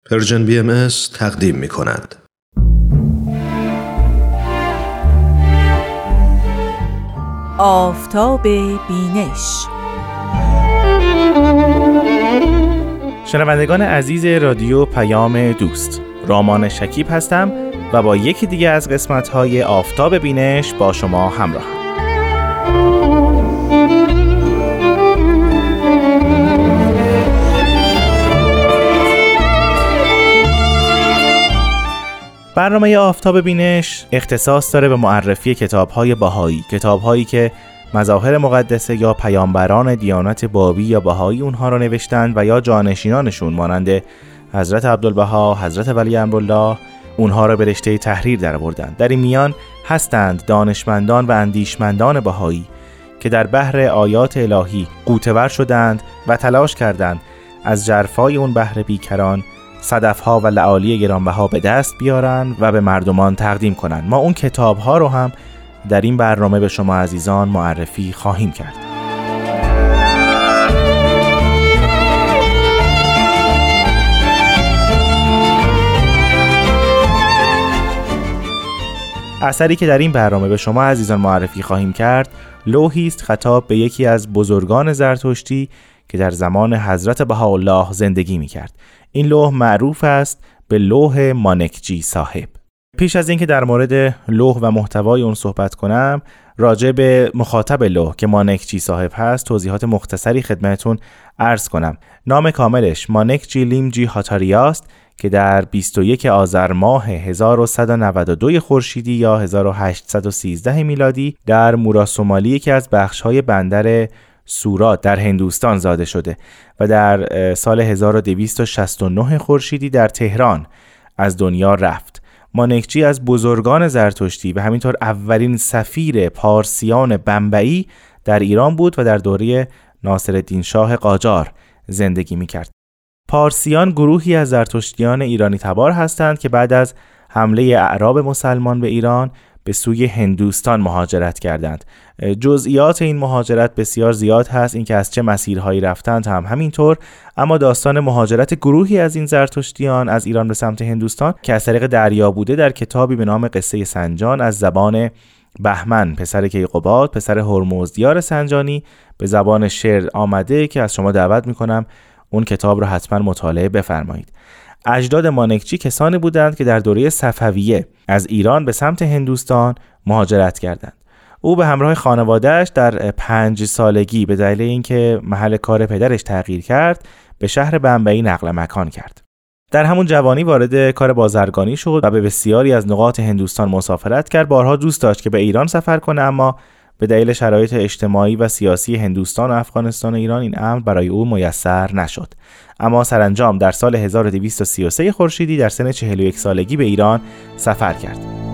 پرژن BMS تقدیم می کند. آفتاب بینش. شنوندگان عزیز رادیو پیام دوست، رامان شکیب هستم و با یکی دیگه از قسمت‌های آفتاب بینش با شما همراهم. برنامه آفتاب بینش اختصاص داره به معرفی کتاب‌های بهایی، کتاب‌هایی که مظاهر مقدسه یا پیامبران دیانت بابی یا بهایی اونها رو نوشتند و یا جانشینانشون مانند حضرت عبدالبها، حضرت ولی امرالله اونها رو به رشته تحریر درآوردند. در این میان هستند دانشمندان و اندیشمندان بهایی که در بحر آیات الهی غوطه‌ور شدند و تلاش کردند از ژرفای اون بحر بیکران صدف‌ها و لعالی گرانبها به دست بیارن و به مردمان تقدیم کنن. ما اون کتاب‌ها رو هم در این برنامه به شما عزیزان معرفی خواهیم کرد. اثری که در این برنامه به شما عزیزان معرفی خواهیم کرد لوحی است خطاب به یکی از بزرگان زرتشتی که در زمان حضرت بهاءالله زندگی می‌کرد. این لوح معروف است به لوح مانکجی صاحب. پیش از اینکه در مورد لوح و محتوای اون صحبت کنم، راجع به مخاطب لوح که مانکجی صاحب هست توضیحات مختصری خدمتتون عرض کنم. نام کاملش مانکجی لیمجی هاتاریا است که در 21 آذر ماه 1192 خورشیدی یا 1813 میلادی در موراسومالی، یکی از بخش‌های بندر سورات در هندوستان زاده شده و در سال 1269 خورشیدی در تهران از دنیا رفت. مانکجی از بزرگان زرتشتی و همینطور اولین سفیر پارسیان بمبئی در ایران بود و در دوره ناصرالدین شاه قاجار زندگی می‌کرد. پارسیان گروهی از زرتشتیان ایرانی تبار هستند که بعد از حمله اعراب مسلمان به ایران به سوی هندوستان مهاجرت کردند. جزئیات این مهاجرت بسیار زیاد هست، اینکه از چه مسیرهایی رفتند هم همینطور، اما داستان مهاجرت گروهی از این زرتشتیان از ایران به سمت هندوستان که از طریق دریا بوده در کتابی به نام قصه سنجان از زبان بهمن پسر کیقوباد پسر هرمزدیار سنجانی به زبان شعر آمده که از شما دعوت میکنم اون کتاب رو حتما مطالعه بفرمایید. اجداد مانکجی کسانی بودند که در دوره صفویه از ایران به سمت هندوستان مهاجرت کردند. او به همراه خانواده‌اش در 5 سالگی به دلیل اینکه محل کار پدرش تغییر کرد به شهر بمبئی نقل مکان کرد. در همون جوانی وارد کار بازرگانی شد و به بسیاری از نقاط هندوستان مسافرت کرد. بارها دوست داشت که به ایران سفر کنه، اما به دلیل شرایط اجتماعی و سیاسی هندوستان و افغانستان و ایران این امر برای او میسر نشد. اما سرانجام در سال 1233 خورشیدی در سن 41 سالگی به ایران سفر کرد.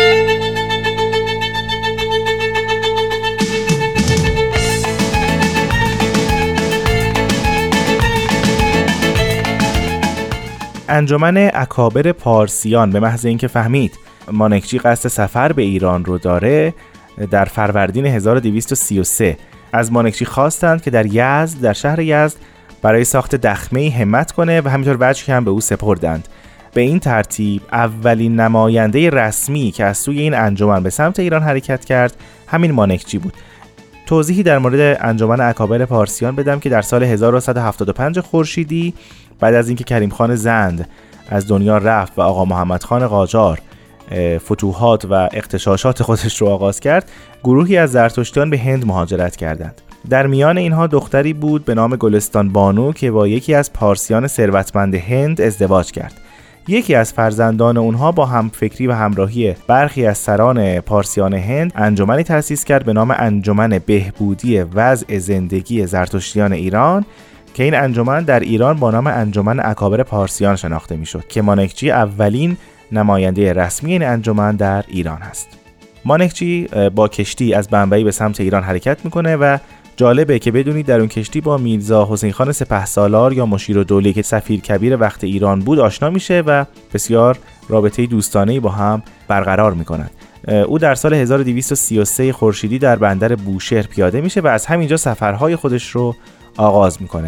انجمن اکابر پارسیان به محض اینکه فهمید مانکجی قصد سفر به ایران رو داره، در فروردین 1233 از مانکجی خواستند که در یزد، در شهر یزد برای ساخت دخمه‌ای همت کنه و همینطور وجهی هم به او سپردند. به این ترتیب اولین نماینده رسمی که از سوی این انجمن به سمت ایران حرکت کرد همین مانکجی بود. توضیحی در مورد انجمن اکابر پارسیان بدم که در سال 1175 خورشیدی بعد از اینکه کریم خان زند از دنیا رفت و آقا محمد خان قاجار فتوحات و اغتشاشات خودش رو آغاز کرد، گروهی از زرتشتیان به هند مهاجرت کردند. در میان اینها دختری بود به نام گلستان بانو که با یکی از پارسیان ثروتمند هند ازدواج کرد. یکی از فرزندان اونها با همفکری و همراهی برخی از سران پارسیان هند انجمنی تأسیس کرد به نام انجمن بهبودی وضع زندگی زرتشتیان ایران که این انجمن در ایران با نام انجمن اکابر پارسیان شناخته میشد که مانکجی اولین نماینده رسمی این انجمن در ایران هست. مانکجی با کشتی از بمبئی به سمت ایران حرکت میکنه و جالبه که بدونید در اون کشتی با میرزا حسین خان سپهسالار یا مشیرالدوله که سفیر کبیر وقت ایران بود آشنا میشه و بسیار رابطه دوستانه‌ای با هم برقرار میکنند. او در سال 1233 خورشیدی در بندر بوشهر پیاده میشه و از همینجا سفرهای خودش رو آغاز میکنه.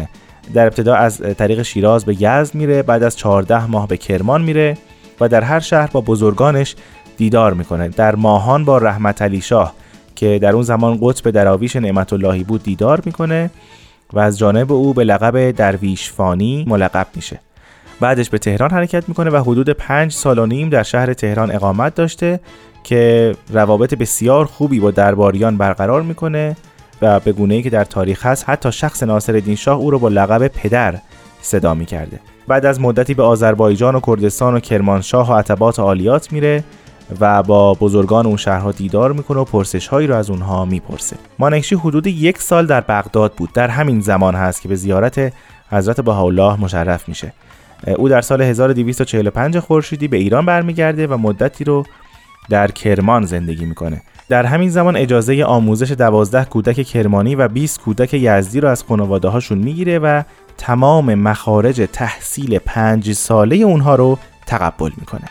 در ابتدا از طریق شیراز به یزد میره، بعد از 14 ماه به کرمان میره و در هر شهر با بزرگانش دیدار میکنه. در ماهان با رحمت علی شاه که در اون زمان قطب دراویش نعمت اللهی بود دیدار میکنه و از جانب او به لقب درویش فانی ملقب میشه. بعدش به تهران حرکت میکنه و حدود 5 سال و نیم در شهر تهران اقامت داشته که روابط بسیار خوبی با درباریان برقرار میکنه و به گونه‌ای که در تاریخ هست حتی شخص ناصرالدین شاه او رو با لقب پدر صدا میکرده. بعد از مدتی به آذربایجان و کردستان و کرمانشاه و عتبات عالیات میره و با بزرگان اون شهرها دیدار میکنه و پرسش‌هایی رو از اونها میپرسه. مانکشی حدود 1 سال در بغداد بود. در همین زمان هست که به زیارت حضرت بهاءالله مشرف میشه. او در سال 1245 خورشیدی به ایران برمیگرده و مدتی رو در کرمان زندگی میکنه. در همین زمان اجازه آموزش 12 کودک کرمانی و 20 کودک یزدی رو از خانواده هاشون میگیره و تمام مخارج تحصیل 5 ساله اونها رو تقبل میکنه.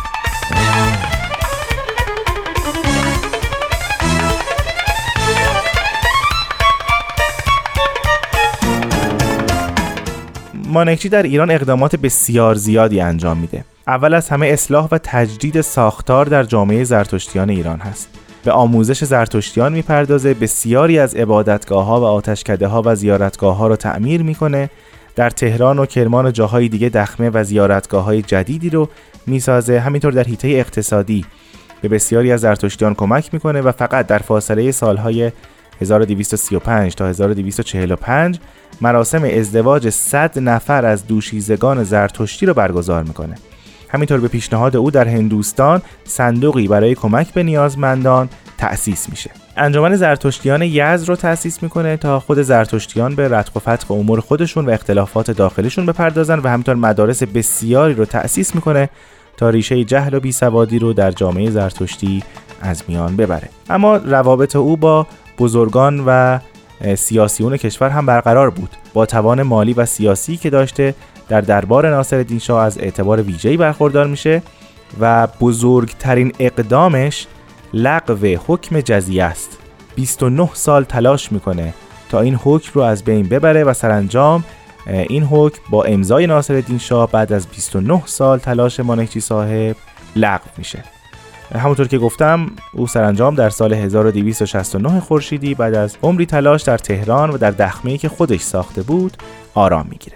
مانکشی در ایران اقدامات بسیار زیادی انجام میده. اول از همه اصلاح و تجدید ساختار در جامعه زرتشتیان ایران هست. به آموزش زرتشتیان میپردازه، بسیاری از عبادتگاه‌ها و آتشکده‌ها و زیارتگاه‌ها رو تعمیر میکنه. در تهران و کرمان و جاهای دیگه دخمه و زیارتگاه‌های جدیدی رو میسازه. همینطور در حیطه اقتصادی به بسیاری از زرتشتیان کمک میکنه و فقط در فاصله سالهای 1235 تا 1245 مراسم ازدواج 100 نفر از دوشیزگان زرتشتی رو برگزار میکنه. همینطور به پیشنهاد او در هندوستان صندوقی برای کمک به نیازمندان تأسیس میشه. انجمن زرتشتیان یزد رو تأسیس میکنه تا خود زرتشتیان به رتق و فتق امور خودشون و اختلافات داخلیشون بپردازن و همینطور مدارس بسیاری رو تأسیس میکنه تا ریشه جهل و بیسوادی رو در جامعه زرتشتی از میان ببره. اما روابط او با بزرگان و سیاسیون کشور هم برقرار بود. با توان مالی و سیاسی که داشته در دربار ناصرالدین شاه از اعتبار ویژه‌ای برخوردار میشه و بزرگترین اقدامش لغو حکم جزیه است. 29 سال تلاش میکنه تا این حکم رو از بین ببره و سرانجام این حکم با امضای ناصرالدین شاه بعد از 29 سال تلاش مانکشی صاحب لغو میشه. همونطور که گفتم او سرانجام در سال 1269 خورشیدی بعد از عمری تلاش در تهران و در دخمه‌ای که خودش ساخته بود آرام میگیره.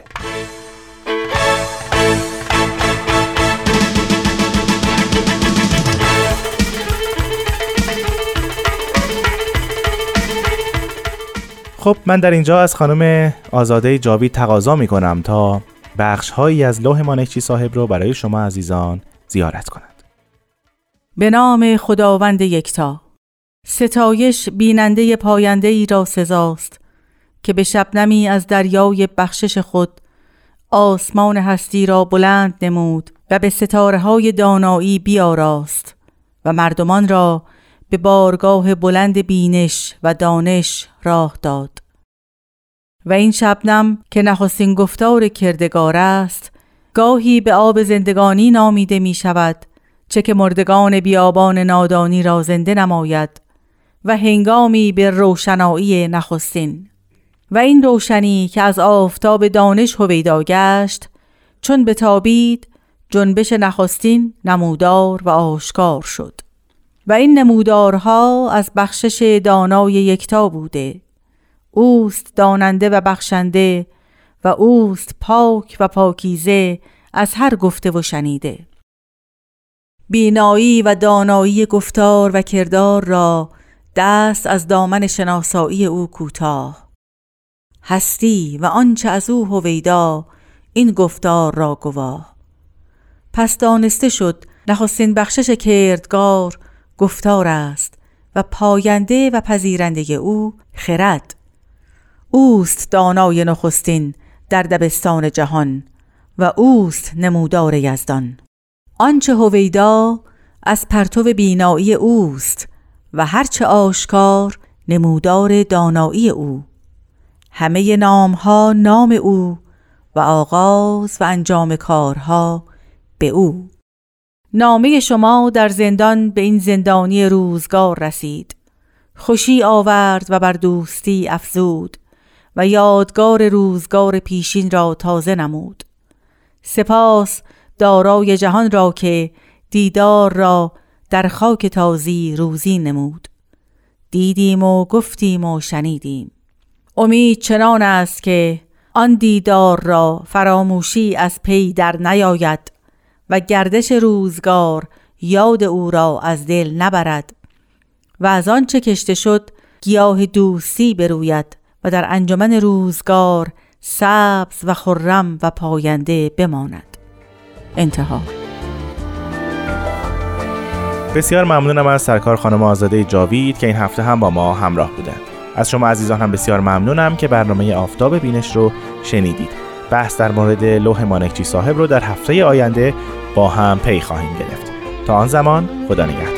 خب من در اینجا از خانم آزاده جاوید تقاضا میکنم تا بخش‌هایی از لوح مانکشی صاحب رو برای شما عزیزان زیارت کنند. به نام خداوند یکتا. ستایش بیننده پاینده ای را سزاست که به شبنمی از دریای بخشش خود آسمان هستی را بلند نمود و به ستاره‌های دانایی بیاراست و مردمان را به بارگاه بلند بینش و دانش راه داد. و این شبنم که نخستین گفتار کردگار است، گاهی به آب زندگانی نامیده می شود، چه که مردگان بیابان نادانی را زنده نماید، و هنگامی به روشنایی نخستین. و این روشنی که از آفتاب دانش هویدا گشت، چون بتابید جنبش نخستین نمودار و آشکار شد. و این نمودارها از بخشش دانای یکتا بوده. اوست داننده و بخشنده و اوست پاک و پاکیزه از هر گفته و شنیده. بینایی و دانایی گفتار و کردار را دست از دامن شناسایی او کوتاه. هستی و آنچه از او هویدا این گفتار را گواه. پس دانسته شد نخستین بخشش کردگار گفتار است و پاینده و پذیرنده او خرد. اوست دانای نخستین در دبستان جهان و اوست نمودار یزدان. آنچه هویدا از پرتو بینایی اوست و هرچه آشکار نمودار دانایی او. همه نامها نام او و آغاز و انجام کارها به او. نامه شما در زندان به این زندانی روزگار رسید. خوشی آورد و بر دوستی افزود و یادگار روزگار پیشین را تازه نمود. سپاس دارای جهان را که دیدار را در خاک تازی روزی نمود. دیدیم و گفتیم و شنیدیم. امید چنان است که آن دیدار را فراموشی از پی در نیاید و گردش روزگار یاد او را از دل نبرد و از آن چه کشته شد گیاه دوستی بروید و در انجمن روزگار سبز و خرم و پاینده بماند. انتها. بسیار ممنونم از سرکار خانم آزاده جاوید که این هفته هم با ما همراه بودند. از شما عزیزان هم بسیار ممنونم که برنامه آفتاب بینش رو شنیدید. بحث در مورد لوح مانکچی صاحب رو در هفته آینده با هم پی خواهیم گرفت. تا آن زمان خدا نگهدار.